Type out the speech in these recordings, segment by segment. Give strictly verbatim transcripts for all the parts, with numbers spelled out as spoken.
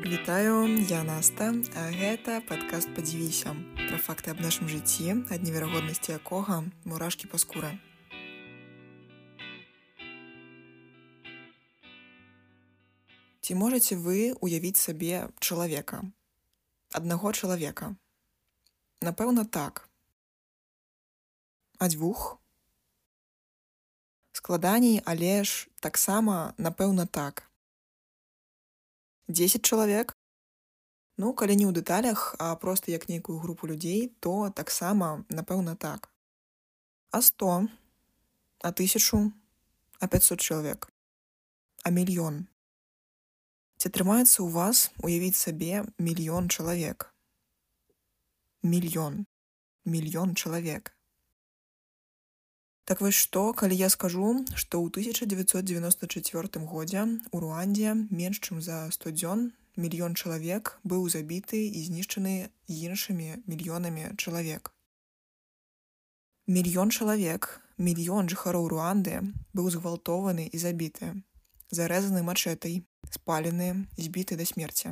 Вітаю, я Наста, а гэта падкаст «Падзівіся» пра факты аб нашым жыцці, ад неверагоднасці якога мурашкі па скуры. Ці можаце вы уявіць сабе чалавека? Аднаго чалавека? Напэўна, так. А дзвюх? Складаней, але ж таксама, напэўна, так. дзесяць чалавек? Ну, калі не ў дэталях, а проста як нейкую групу людзей, то таксама, напэўна, так. А сто? А тысячу? А пяцьсот чалавек? А мільён? Ці атрымаецца ў вас уявіць сабе мільён чалавек? Мільён. Мільён чалавек. Так вось што, калі я скажу, што ў тысяча дзевяцьсот дзевяноста чацвёртым годзе ў Руандзе менш чым за сто дзён мільён чалавек быў забіты і знішчаны іншымі мільёнамі чалавек. Мільён чалавек, мільён жыхароў Руанды быў згвалтованы і забіты, зарэзаны мачэтай, спалены, збіты да смерці.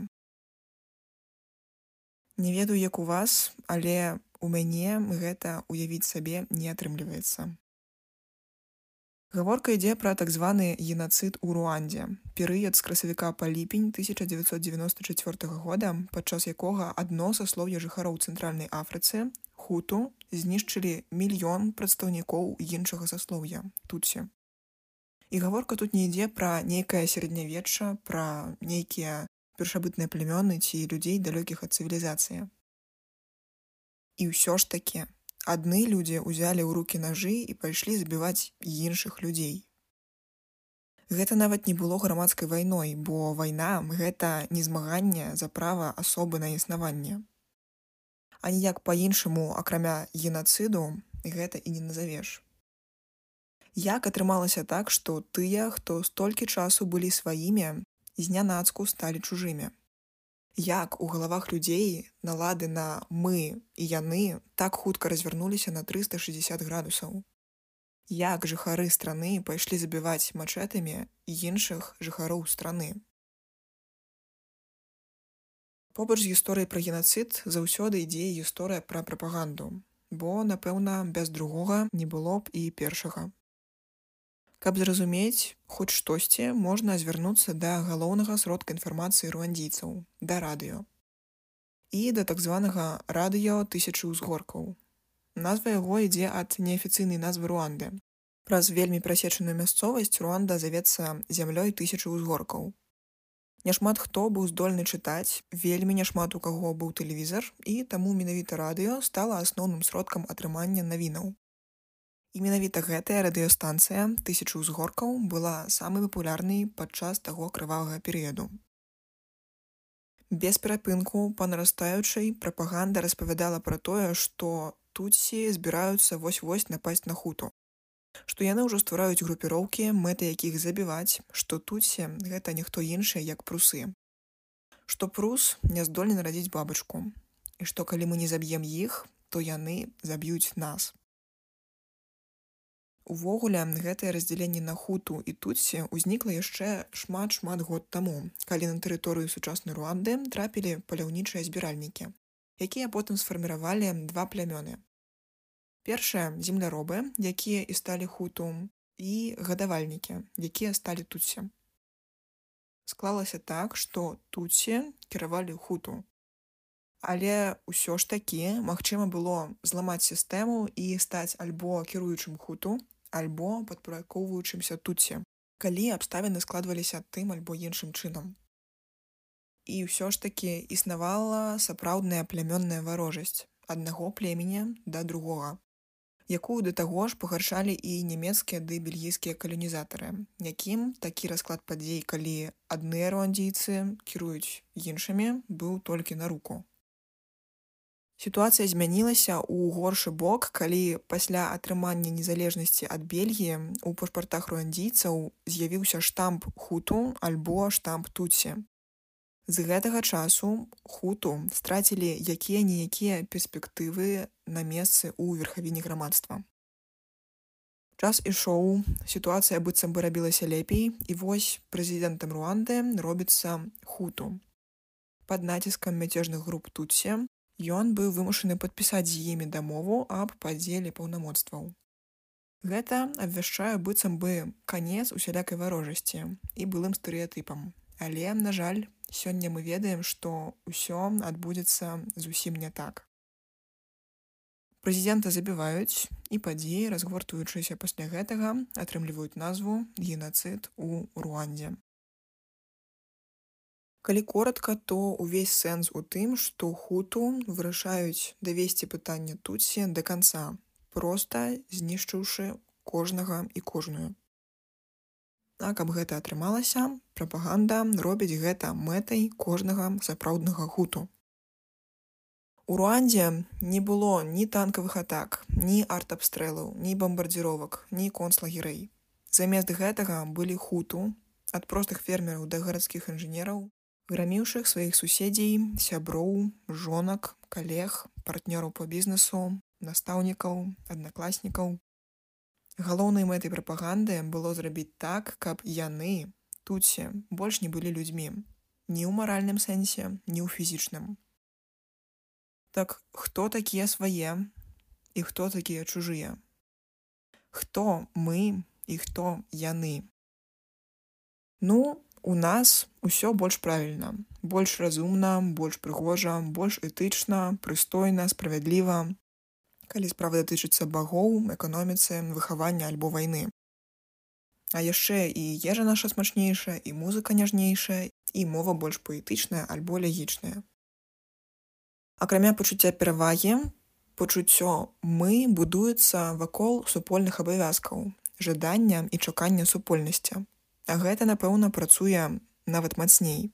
Не ведаю, як у вас, але у мяне гэта уявіць сабе не атрымліваецца. Гаворка ідзе пра так званы генацыд у Руандзе, перыяд з красавіка па ліпень тысяча дзевяцьсот дзевяноста чацвёртага года, падчас якога адно саслоўе жыхароў Цэнтральнай Афрыцы, хуту, знішчылі мільён прадстаўнікоў іншага саслоўя, тутсі. І гаворка тут не ідзе пра нейкае сярэднявечча, пра нейкія першабытныя племёны ці людзей далёкіх ад цывілізацыі. І ўсё ж такі, адны людзі ўзялі ў рукі нажы і пайшлі забіваць іншых людзей. Гэта нават не было грамадскай вайной, бо вайна – гэта не змаганне за права асобы на існаванне. А ніяк па-іншаму, акрамя генацыду, гэта і не назавеш. Як атрымалася так, што тыя, хто столькі часу былі сваімі, знянацку сталі чужымі? Як у галавах людзей налады на «мы» і «яны» так хутка развярнуліся на трыста шэсцьдзесят градусаў? Як жыхары страны пайшлі забіваць мачэтамі іншых жыхароў страны? Побач з гісторыяй пра генацыд заўсёды ідзе гісторыя пра прапаганду, бо, напэўна, без другога не было б і першага. Каб зразумець хоць штосьці, можна звярнуцца да галоўнага сродка інфармацыі руандзійцаў, да радыё. І да так званага радыё тысячы ўзгоркаў. Назва яго ідзе ад неафіцыйнай назвы Руанды. Праз вельмі прасечаную мясцовасць Руанда завецца зямлёй тысячы ўзгоркаў. Няшмат хто быў здольны чытаць, вельмі няшмат у каго быў тэлевізар, і таму менавіта радыё стала асноўным сродкам атрымання навінаў. І менавіта гэтая радыёстанцыя «Тысячы ўзгоркаў» была самай папулярнай падчас таго крывавага перыяду. Без перапынку, па нарастаючай, прапаганда распавядала пра тое, што тутсі збіраюцца вось-вось напасць на хуту, што яны ўжо ствараюць групіроўкі, мэта якіх забіваць, што тутсі – гэта ніхто іншы, як прусы, што прус не здольны нарадзіць бабачку, і што калі мы не заб'ем іх, то яны заб'юць нас. Увогуле, гэтае раздзяленне на хуту і тутсі ўзнікла яшчэ шмат-шмат год таму, калі на тэрыторыю сучаснай Руанды трапілі паляўнічыя збіральнікі, якія потым сфарміравалі два плямёны. Першыя – земляробы, якія і сталі хуту, і гадавальнікі, якія сталі тутсі. Склалася так, што тутсі кіравалі хуту. Але ўсё ж такі магчыма было зламаць сістэму і стаць альбо кіруючым хуту, альбо падпарадкоўваючымся тутсі, калі абставіны складваліся тым альбо іншым чынам. І ўсё ж такі існавала сапраўдная плямённая варожасць аднаго племені да другога, якую да таго ж пагаршалі і нямецкія ды бельгійскія каланізатары, якім такі расклад падзей, калі адныя руандзійцы кіруюць іншымі, быў толькі на руку. Сітуацыя змянілася ў горшы бок, калі пасля атрымання незалежнасці ад Бельгіі у пашпартах руандзійцаў з'явіўся штамп хуту альбо штамп тутсі. З гэтага часу хуту страцілі якія-ніякія перспектывы на месцы ў верхавіне грамадства. Час ішоў, сітуацыя быццам бы рабілася лепей, і вось прэзідэнтам Руанды робіцца хуту. Пад націскам мяцежных груп Тутсі ён быў вымушаны падпісаць з імі дамову аб падзеле паўнамоцтваў. Гэта абвяшчае быццам бы канец усялякай варожасці і былым стэрэатыпам. Але, на жаль, сёння мы ведаем, што ўсё адбудзецца зусім не так. Прэзідэнта забіваюць, і падзеі, разгортваючыся пасля гэтага, атрымліваюць назву генацыд у Руандзе. Калі коратка, то ўвесь сэнс у тым, што хуту вырашаюць давесці пытанне Тутсі да канца, проста знішчыўшы кожнага і кожную. А каб гэта атрымалася, прапаганда робіць гэта мэтай кожнага сапраўднага хуту. У Руандзе не было ні танкавых атак, ні артабстрэлаў, ні бамбардзіровак, ні концлагерэй. Замест гэтага былі хуту, ад простых фермераў да гарадскіх інжынераў, граміўшых сваіх суседзей, сяброў, жонак, калег, партнёраў па бізнесу, настаўнікаў, аднакласнікаў. Галоўнай мэтай прапаганды было зрабіць так, каб яны, Тутсі, больш не былі людзьмі, ні ў маральным сэнсе, ні ў фізічным. Так хто такія свае і хто такія чужыя? Хто мы і хто яны? Ну, у нас усё больш правільна, больш разумна, больш прыгожа, больш этычна, прыстойна, справядліва, калі справа датычыцца багоў, эканоміцы, выхавання альбо вайны. А яшчэ і ежа наша смачнейшая, і музыка няжнейшая, і мова больш паэтычная альбо лягічная. Акрамя пачуцця перавагі, пачуццё «мы» будуецца вакол супольных абавязкаў, жадання і чакання супольнасці. А гэта, напэўна, працуе нават мацней.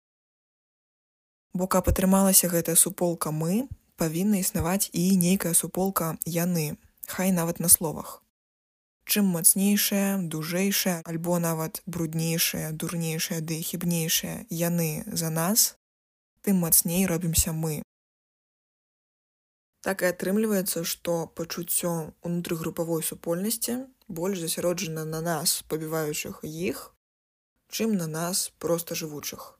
Бо каб атрымалася гэтая суполка «мы», павінна існаваць і нейкая суполка «яны», хай нават на словах. Чым мацнейшая, дужэйшая, альбо нават бруднейшая, дурнейшая ды хібнейшая «яны» за нас, тым мацней робімся мы. Так і атрымліваецца, што пачуццё унутрыгрупавой супольнасці больш засяроджана на нас, пабіваючых іх, чым на нас проста жывучых.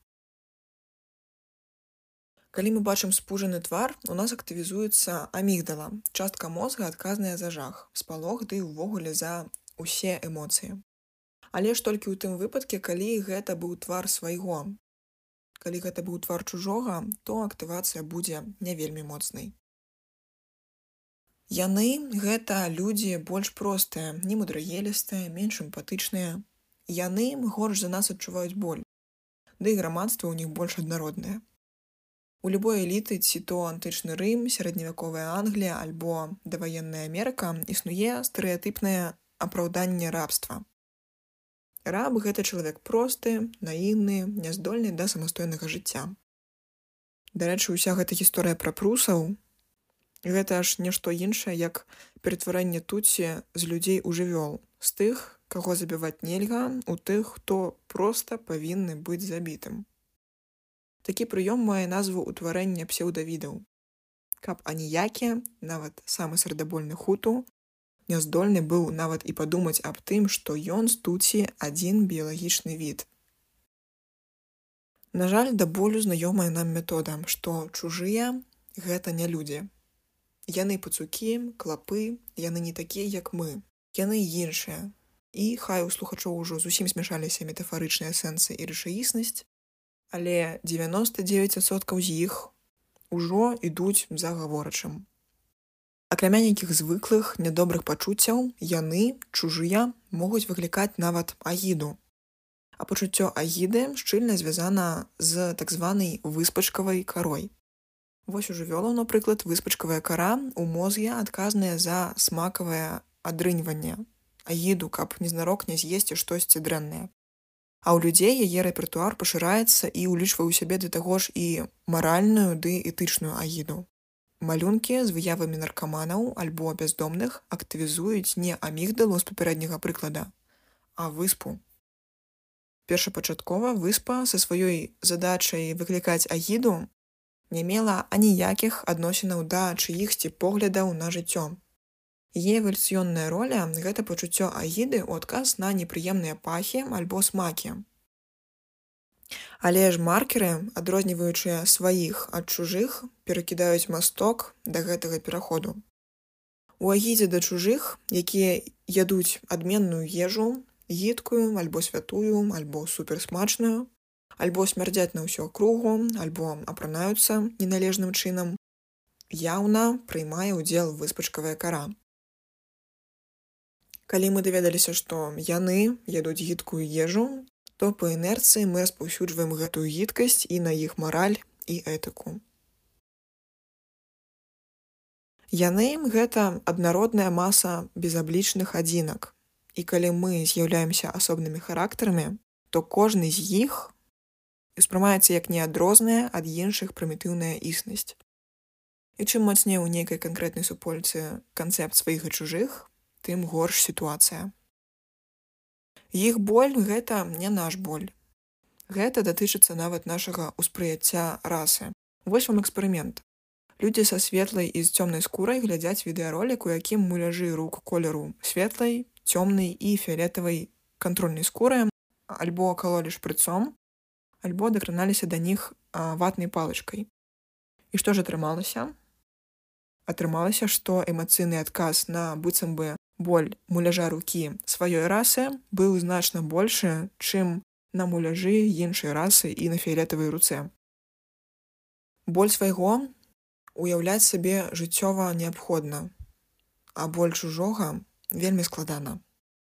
Калі мы бачым спужаны твар, у нас актывізуецца амігдала, частка мозга адказная за жах, спалох ды ўвогуле за ўсе эмоцыі. Але ж толькі ў тым выпадке, калі гэта быў твар свайго. Калі гэта быў твар чужога, то актывацыя будзе не вельмі моцнай. Яны – гэта людзі больш простыя, немудрагелістыя, менш эмпатычныя. Яны горш за нас адчуваюць боль. Ды і грамадства ў них больш аднароднае. У любой эліты, ці то антычны Рым, сярэдневяковая Англія альбо даваенная Амерыка, існуе стэрэатыпнае апраўданне рабства. Раб – гэта чалавек просты, наіўны, няздольны да самастойнага жыцця. Дарэчы, уся гэта гісторыя пра прусаў, гэта аж нешто іншае, як ператварэнне Тутсі з людзей у жывёл, з тых, каго забіваць нельга, у тых, хто проста павінны быць забітым. Такі прыём мае назву ўтварэння псеўдавідаў. Каб аніякі, нават самы сардабольны хуту, няздольны быў нават і падумаць аб тым, што ён з Тутсі адзін біялагічны від. На жаль, да болю знаёмая нам метода, што чужыя – гэта не людзі. Яны пацукі, клапы, яны не такія, як мы. Яны іншыя. І хай у слухачоў ужо зусім змяшаліся метафарычныя сэнсы і рэчаіснасць, але дзевяноста дзевяць адсоткаў з іх ужо ідуць за гаворачым. Акрамя нейкіх звыклых, нядобрых пачуццяў, яны, чужыя, могуць выклікаць нават агіду. А пачуццё агіды шчыльна звязана з так званай выспачкавай карой. Вось у жывёлаў, напрыклад, выспачкавая кара ў мозге адказная за смакавае адрыньванне, агіду, каб незнарок не з'есці штосьці дрэннае. А ў людзей яе рэпертуар пашыраецца і ўлічвае ў сябе да таго ж і маральную ды этычную агіду. Малюнкі з выявамі наркаманаў альбо бяздомных актывізуюць не амігдалу з папярэдняга прыклада, а выспу. Першапачаткова выспа са сваёй задачай выклікаць агіду не мела аніякіх адносінаў да чыіхсьці поглядаў на жыццё. Яе эвалюцыённая роля – гэта пачуццё агіды ў адказ на непрыемныя пахі альбо смакі. Але ж маркеры, адрозніваючыя сваіх ад чужых, перакідаюць масток да гэтага пераходу. У агідзе да чужых, якія ядуць адменную ежу, гідкую, альбо святую, альбо суперсмачную, альбо смярдзяць на ўсю акругу, альбо апранаюцца неналежным чынам, яўна прыймае ўдзел выспачкавая кара. Калі мы даведаліся, што яны ядуць гідкую ежу, то па інерцыі мы распаўсюджваем гэтую гідкасць і на іх мараль і этыку. Яны — гэта аднародная маса безаблічных адзінак. І калі мы з'яўляемся асобнымі характарамі, то кожны з іх успрымаецца як неадрозная ад іншых прымітыўная існасць. І чым мацней у нейкай канкрэтнай супольцы канцэпт сваіх і чужых, тым горш сітуацыя. Іх боль — гэта не наш боль. Гэта датычыцца нават нашага ўспрыяцця расы. Вось вам эксперымент. Людзі са светлай і з цёмнай скурай глядзяць відэаролік, у якім муляжы рук колеру светлай, цёмнай і фіялетавай кантрольнай скуры альбо калолі шпрыцом, альбо дакраналіся да них а, ватнай палачкай. І што ж атрымалася? Атрымалася, што эмацыйны адказ на быццам бы боль муляжа рукі сваёй расы быў значна большы, чым на муляжы іншай расы і на фіялетавай руцэ. Боль свайго уяўляць сабе жыццёва неабходна, а боль чужога вельмі складана.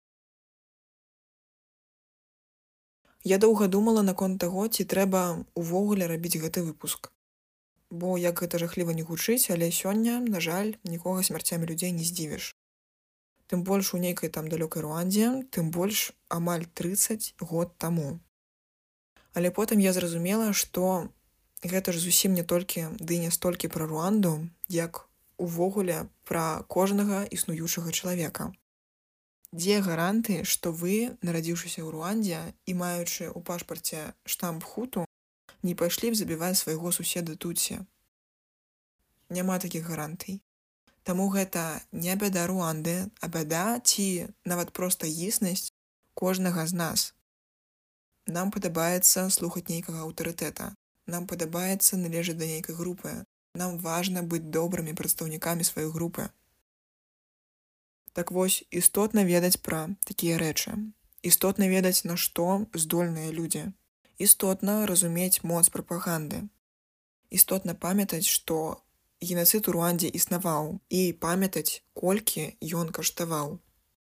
Я доўга думала наконт таго, ці трэба увогуле рабіць гэты выпуск. Бо як гэта жахліва не гучыць, але сёння, на жаль, нікога смярцямі людзей не здзівіш. Тым больш у нейкай там далёкай Руандзе, тым больш амаль трыццаць год таму. Але потым я зразумела, што гэта ж зусім не толькі ды не столькі пра Руанду, як увогуле пра кожнага існуючага чалавека. Дзе гаранты, што вы, нарадзіўшыся ў Руандзе і маючы ў пашпарце штамп хуту, не пайшлі б забіваць свайго суседа Тутсі? Няма такіх гарантый. Таму гэта не бяда Руанды, а бяда ці нават проста існасць кожнага з нас. Нам падабаецца слухаць нейкага аўтарытэта. Нам падабаецца належаць да нейкай групы. Нам важна быць добрымі прадстаўнікамі сваёй групы. Так вось, істотна ведаць пра такія рэчы. Істотна ведаць, на што здольныя людзі. Істотна разумець моц прапаганды. Істотна памятаць, што генацыд у Руандзе існаваў, і памятаць, колькі ён каштаваў.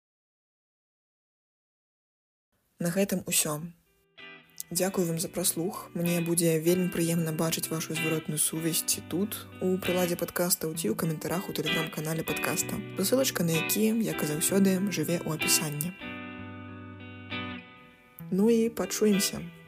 На гэтым усё. Дзякую вам за праслух. Мне будзе вельмі прыемна бачыць вашу зваротную сувязь ці тут, у прыладзе падкастаў, ці ў каментарах у тэлеграм-канале падкаста, спасылачка на які, як і заўсёды, жыве ў апісанні. Ну і пачуемся.